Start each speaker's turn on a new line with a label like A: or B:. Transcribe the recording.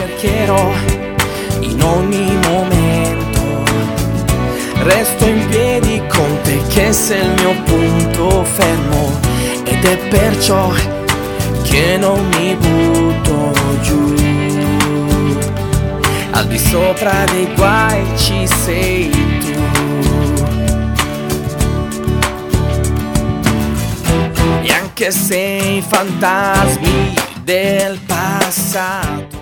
A: cercherò in ogni momento. Resto in piedi con te che sei il mio punto fermo, ed è perciò che non mi butto giù. Al di sopra dei guai ci sei tu. E anche se i fantasmi del passato